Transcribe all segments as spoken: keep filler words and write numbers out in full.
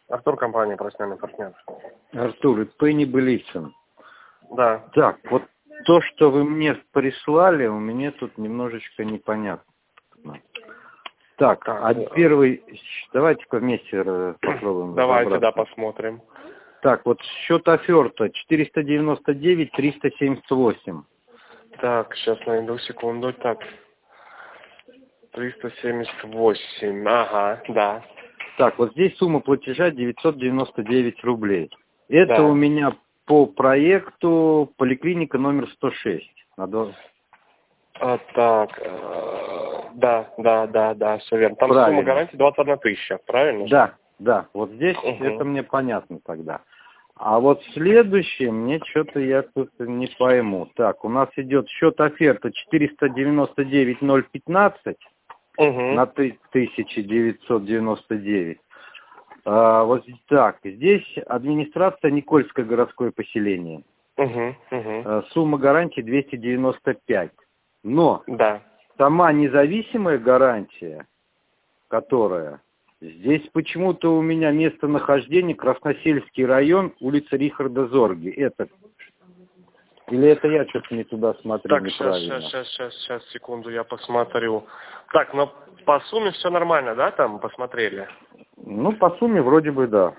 Артур, компания «Профессиональный партнер». Артур, это Пенни Белицын. Да. Так, вот то, что вы мне прислали, у меня тут немножечко непонятно. Так, так а первый, давайте-ка вместе попробуем. Давайте, да, посмотрим. Так, вот счет оферта четыреста девяносто девять триста семьдесят восемь. Так, сейчас найду, секунду. Так, триста семьдесят восемь, ага, да. Так, вот здесь сумма платежа девятьсот девяносто девять рублей. Это да. у меня по проекту поликлиника номер сто шесть. Надо... А, так, э, да, да, да, да, все верно. Там правильно. Сумма гарантии двадцать одна тысяча, правильно? Да, да, вот здесь угу. Это мне понятно тогда. А вот следующее мне что-то я тут не пойму. Так, у нас идет счет оферта четыреста девяносто девять ноль пятнадцать угу. на тысяча девятьсот девяносто девять. А, вот так, здесь администрация Никольское городское поселение. Угу, угу. А, сумма гарантии двести девяносто пять. Но да. сама независимая гарантия, которая... Здесь почему-то у меня местонахождение Красносельский район, улица Рихарда Зорги. Это... Или это я что-то не туда смотрю так, неправильно? сейчас, сейчас, сейчас, сейчас, секунду, я посмотрю. Так, но по сумме все нормально, да, там посмотрели? Ну, по сумме вроде бы да.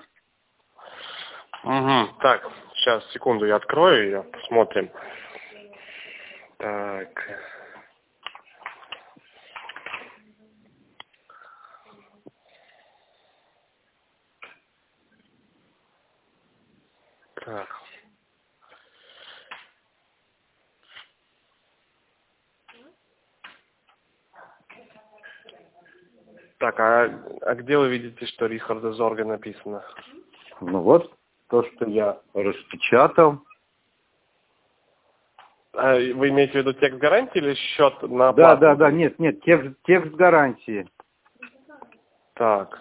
Угу. Так, сейчас, секунду, я открою ее, посмотрим. Так... Так. Так, а, а где вы видите, что Рихарда Зорга написано? Ну вот, то, что я распечатал. А вы имеете в виду текст гарантии или счет на оплату? Да, да, да, нет, нет, текст, текст гарантии. Так.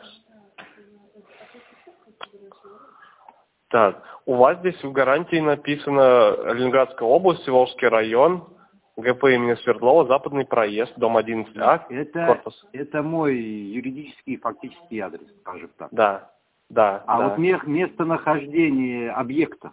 Так, у вас здесь в гарантии написано Ленинградская область, Волжский район, ГП имени Свердлова, Западный проезд, дом одиннадцать А, это, корпус. Это мой юридический и фактический адрес, скажем так. Да, да. А да. вот местонахождение объекта?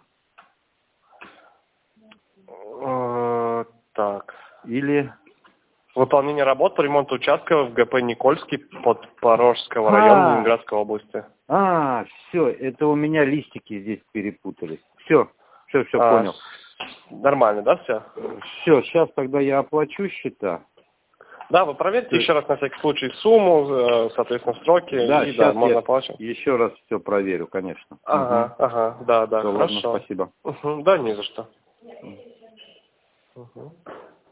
Э, так. Или... Выполнение работ по ремонту участка в ГП Никольский под Порожского района Ленинградской области. А, все, это у меня листики здесь перепутались. Все, все, все, а, понял. Нормально, да, все? Все, сейчас тогда я оплачу счета. Да, вы проверьте еще раз на всякий случай сумму, соответственно, сроки. Да, и, сейчас да, можно я оплачивать. еще раз все проверю, конечно. Ага, угу. ага, да, да, все, хорошо. ладно, спасибо. Угу, да, не за что. Угу.